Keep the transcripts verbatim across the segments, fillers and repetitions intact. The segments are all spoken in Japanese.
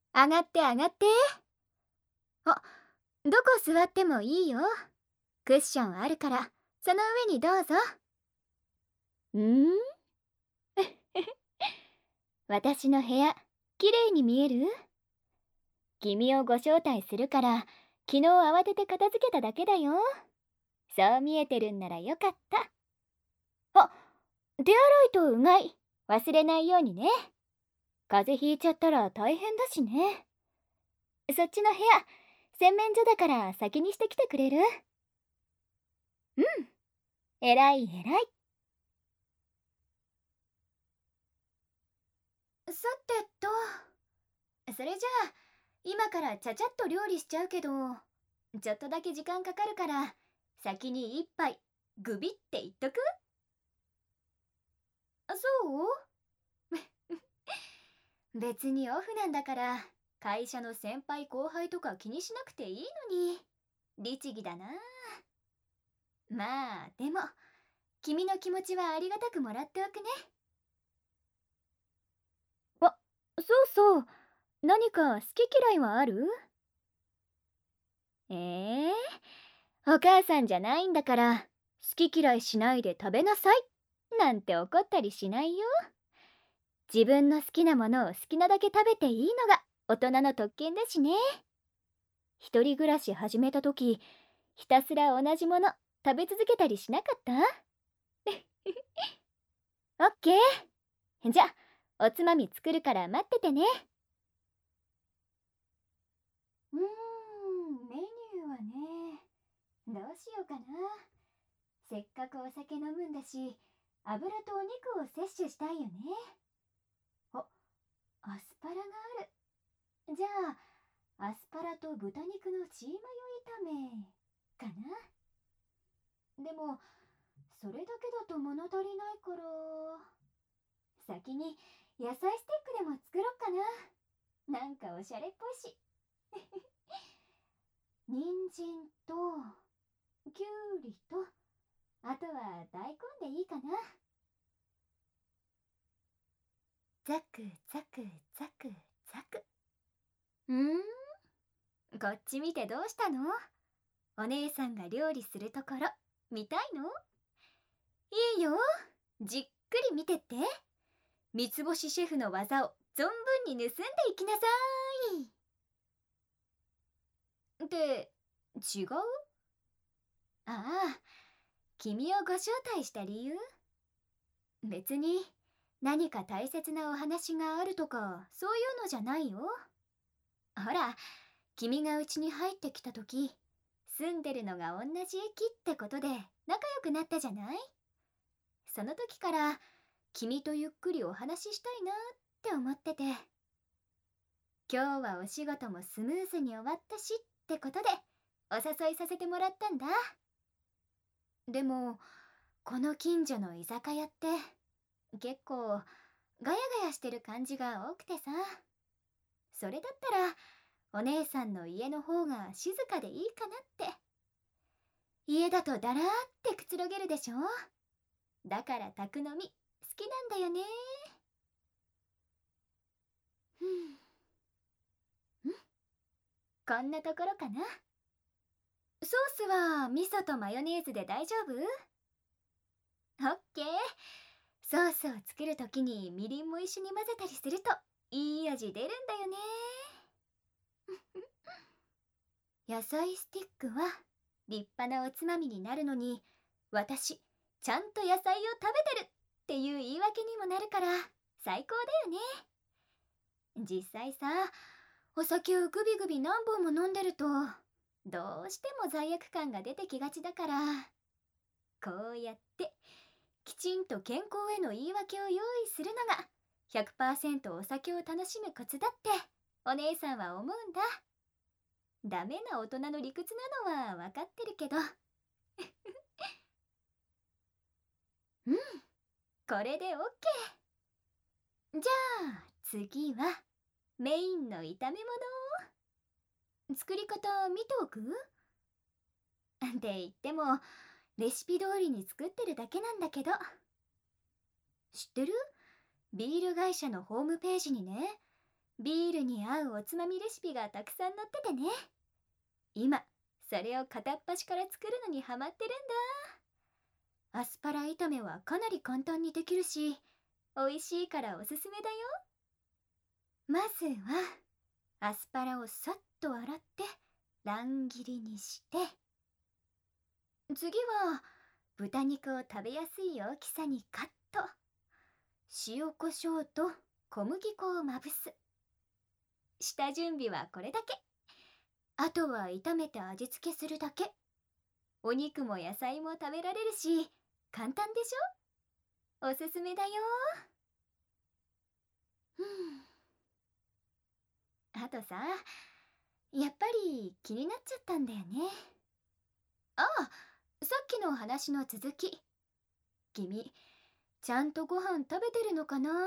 上がって上がって。あ、どこ座ってもいいよ。クッションあるから、その上にどうぞ。んー私の部屋、きれいに見える？君をご招待するから、昨日慌てて片付けただけだよ。そう見えてるんならよかった。あ、手洗いとうがい、忘れないようにね。風邪ひいちゃったら大変だしね。そっちの部屋、洗面所だから先にしてきてくれる？うん、えらいえらい。さてと、それじゃあ、今からちゃちゃっと料理しちゃうけど、ちょっとだけ時間かかるから、先に一杯、グビって言っとく？あ、そう別にオフなんだから、会社の先輩後輩とか気にしなくていいのに。律儀だな。まあ、でも、君の気持ちはありがたくもらっておくね。あ、そうそう。何か好き嫌いはある？ええー、お母さんじゃないんだから、好き嫌いしないで食べなさいなんて怒ったりしないよ。自分の好きなものを好きなだけ食べていいのが大人の特権だしね。一人暮らし始めた時、ひたすら同じもの食べ続けたりしなかった？オッケー。じゃあ、おつまみ作るから待っててね。うーん、メニューはね、どうしようかな。せっかくお酒飲むんだし、油とお肉を摂取したいよね。あ、アスパラがある。じゃあ、アスパラと豚肉のチーマヨ炒めかな。でも、それだけだと物足りないから、先に野菜スティックでも作ろっかな。なんかおしゃれっぽいし。人参ときゅうりと、あとは大根でいいかな。ザクザクザクザク。んーこっち見てどうしたの？お姉さんが料理するところ見たいの？いいよ、じっくり見てって。三つ星シェフの技を存分に盗んでいきなさい。って違う？ああ、君をご招待した理由？別に何か大切なお話があるとかそういうのじゃないよ。ほら、君がうちに入ってきた時、住んでるのが同じ駅ってことで仲良くなったじゃない？その時から君とゆっくりお話ししたいなって思ってて、今日はお仕事もスムーズに終わったしってことでお誘いさせてもらったんだ。でも、この近所の居酒屋って結構ガヤガヤしてる感じが多くてさ、それだったらお姉さんの家の方が静かでいいかなって。家だとだらーってくつろげるでしょ？だから宅飲み好きなんだよね。ふんんこんなところかな。ソースは味噌とマヨネーズで大丈夫？オッケー。ソースを作るときにみりんも一緒に混ぜたりするといい味出るんだよね。野菜スティックは立派なおつまみになるのに、私ちゃんと野菜を食べてるっていう言い訳にもなるから最高だよね。実際さ、お酒をグビグビ何本も飲んでるとどうしても罪悪感が出てきがちだから、こうやってきちんと健康への言い訳を用意するのがひゃくパーセントお酒を楽しむコツだってお姉さんは思うんだ。ダメな大人の理屈なのは分かってるけど。うん、これで オーケー。じゃあ次はメインの炒め物。作り方見ておく？って言ってもレシピ通りに作ってるだけなんだけど。知ってる？ビール会社のホームページにね、 ビールに合うおつまみレシピがたくさん載っててね。今それを片っ端から作るのにハマってるんだ。アスパラ炒めはかなり簡単にできるし、美味しいからおすすめだよ。まずはアスパラをさっと洗って乱切りにして、次は豚肉を食べやすい大きさにカット。塩コショウと小麦粉をまぶす。下準備はこれだけ。あとは炒めて味付けするだけ。お肉も野菜も食べられるし簡単でしょ。おすすめだよ。うん。あとさ、やっぱり気になっちゃったんだよね。ああ、さっきの話の続き。君ちゃんとご飯食べてるのかなーって。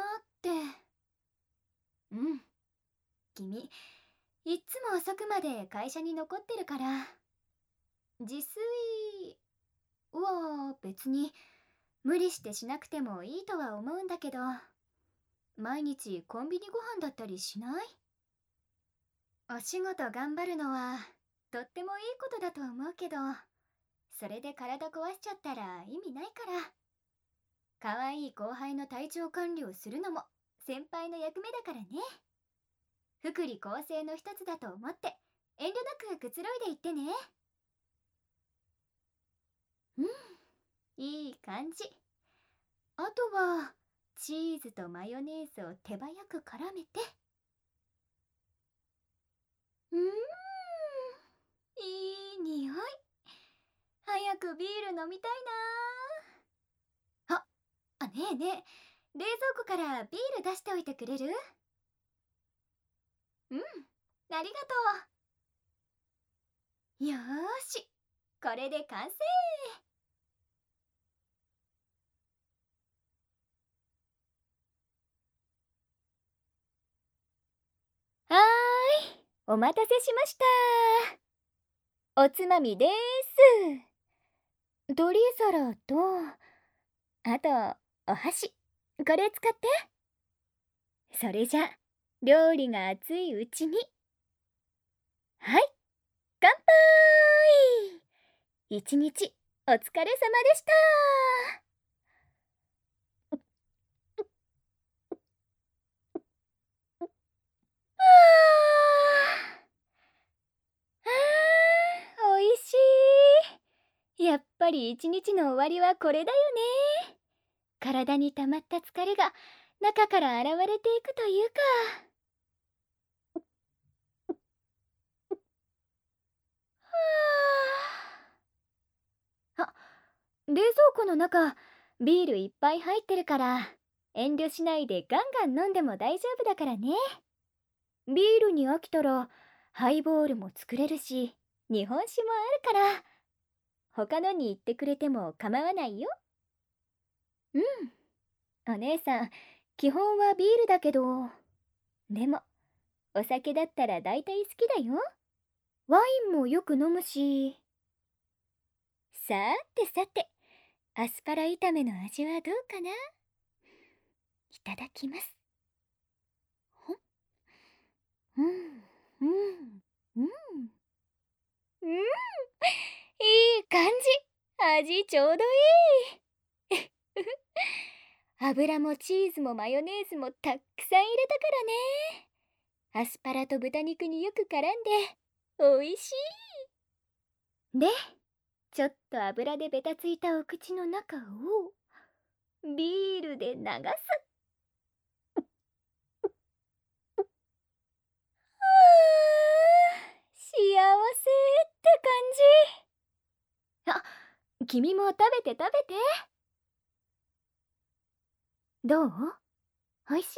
うん。君いっつも遅くまで会社に残ってるから、自炊は別に無理してしなくてもいいとは思うんだけど、毎日コンビニご飯だったりしない？お仕事頑張るのはとってもいいことだと思うけど、それで体壊しちゃったら意味ないから。可愛い後輩の体調管理をするのも先輩の役目だからね。福利厚生の一つだと思って遠慮なくくつろいでいってね。うん、いい感じ。あとはチーズとマヨネーズを手早く絡めて。うーん、いい匂い。早くビール飲みたいなあ。あ、ねえねえ、冷蔵庫からビール出しておいてくれる？うん、ありがとう。よーし、これで完成。はーい、お待たせしました。おつまみでーす。取り皿と、あとお箸、これ使って。それじゃ料理が熱いうちに。はい、乾杯。一日お疲れ様でした。あー、おいしい。やっぱり一日の終わりはこれだよね。体に溜まった疲れが中から現れていくというか。あ、冷蔵庫の中ビールいっぱい入ってるから、遠慮しないでガンガン飲んでも大丈夫だからね。ビールに飽きたらハイボールも作れるし、日本酒もあるから、他のに言ってくれても構わないよ。うん、お姉さん基本はビールだけど、でもお酒だったら大体好きだよ。ワインもよく飲むし。さてさて、アスパラ炒めの味はどうかな。いただきます。ほうんうんうんうん、いい感じ。味ちょうどいい。油もチーズもマヨネーズもたくさん入れたからね。アスパラと豚肉によく絡んでおいしい。で、ちょっと油でベタついたお口の中をビールで流す。あー、幸せって感じ。あ、君も食べて食べて。どう？おいしい？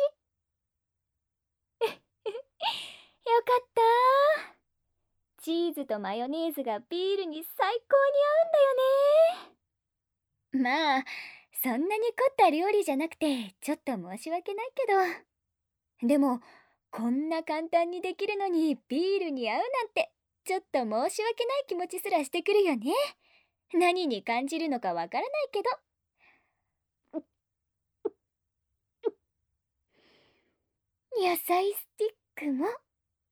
よかった。チーズとマヨネーズがビールに最高に合うんだよね。まあそんなに凝った料理じゃなくてちょっと申し訳ないけど、でもこんな簡単にできるのにビールに合うなんて、ちょっと申し訳ない気持ちすらしてくるよね。何に感じるのかわからないけど。野菜スティック雲。うーん、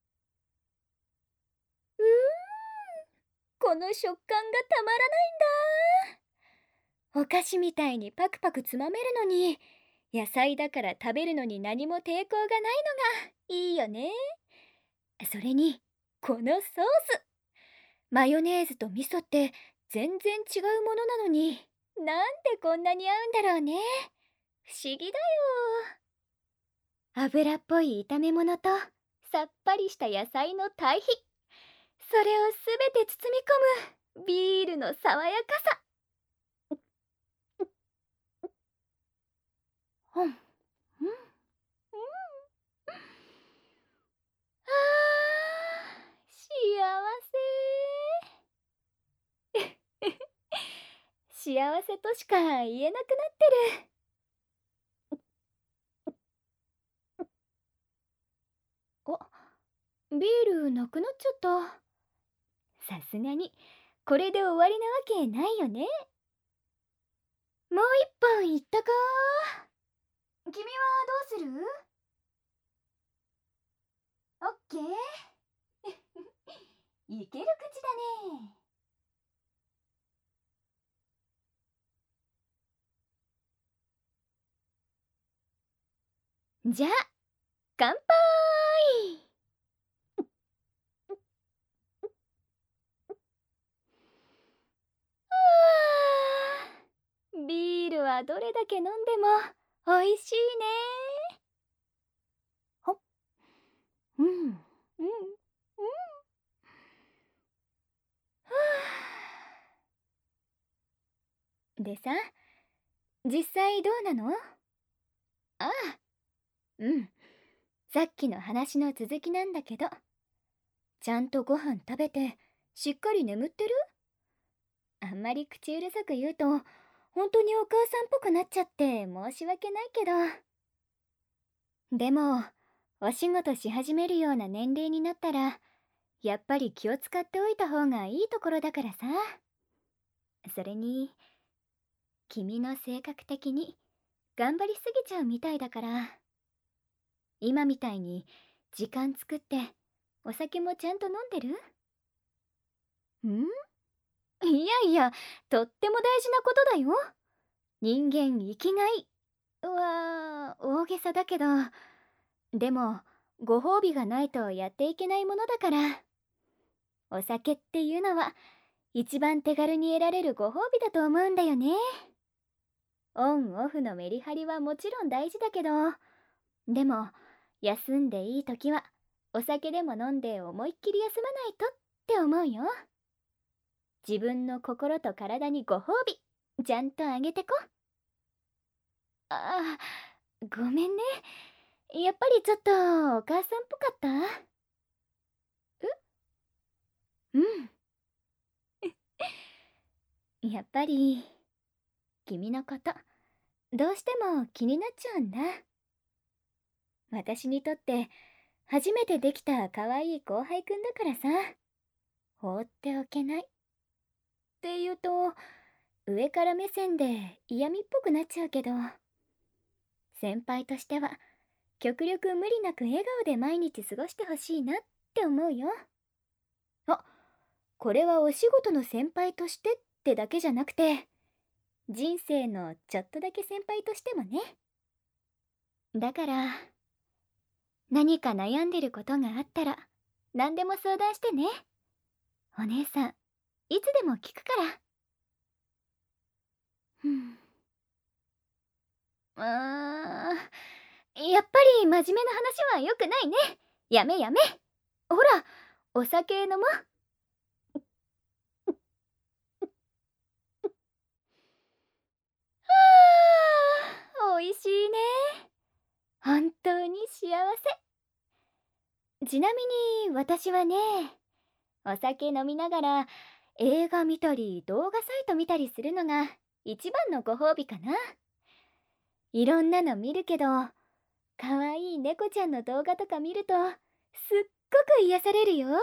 この食感がたまらないんだ。お菓子みたいにパクパクつまめるのに、野菜だから食べるのに何も抵抗がないのがいいよね。それに、このソース。マヨネーズと味噌って全然違うものなのに、なんでこんなに合うんだろうね。不思議だよ。油っぽい炒め物とさっぱりした野菜の対比。それをすべて包み込むビールの爽やかさ。うん、うん、うん。あー、幸せ。幸せとしか言えなくなってる。あ、ビールなくなっちゃった。さすがにこれで終わりなわけないよね。もう一本いったか。君はどうする？オッケー。いける口だね。じゃあ乾杯。あー、ビールはどれだけ飲んでもおいしいね。ほっ、うん、うん、うん。はあ。でさ、実際どうなの？ああ、うん。さっきの話の続きなんだけど、ちゃんとご飯食べてしっかり眠ってる？あんまり口うるさく言うと本当にお母さんっぽくなっちゃって申し訳ないけど、でもお仕事し始めるような年齢になったらやっぱり気を使っておいた方がいいところだからさ。それに君の性格的に頑張りすぎちゃうみたいだから、今みたいに時間作ってお酒もちゃんと飲んでる？ん？いやいや、とっても大事なことだよ。人間生きがいは大げさだけど、でもご褒美がないとやっていけないものだから、お酒っていうのは一番手軽に得られるご褒美だと思うんだよね。オンオフのメリハリはもちろん大事だけど、でも休んでいい時はお酒でも飲んで思いっきり休まないとって思うよ。自分の心と体にご褒美ちゃんとあげてこ。ああ、ごめんね。やっぱりちょっとお母さんっぽかった？うん。やっぱり君のことどうしても気になっちゃうんだ。私にとって初めてできた可愛い後輩くんだからさ、放っておけない。って言うと上から目線で嫌味っぽくなっちゃうけど、先輩としては極力無理なく笑顔で毎日過ごしてほしいなって思うよ。あ、これはお仕事の先輩としてってだけじゃなくて、人生のちょっとだけ先輩としてもね。だから何か悩んでることがあったら何でも相談してね。お姉さんいつでも聞くから。うん。あー、やっぱり真面目な話は良くないね。やめやめ。ほら、お酒飲もう。あー、おいしいね。本当に幸せ。ちなみに私はね、お酒飲みながら映画見たり動画サイト見たりするのが一番のご褒美かな。いろんなの見るけど、かわいい猫ちゃんの動画とか見るとすっごく癒されるよ。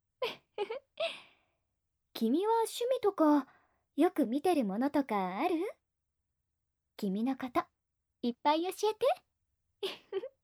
君は趣味とかよく見てるものとかある？君のこといっぱい教えて。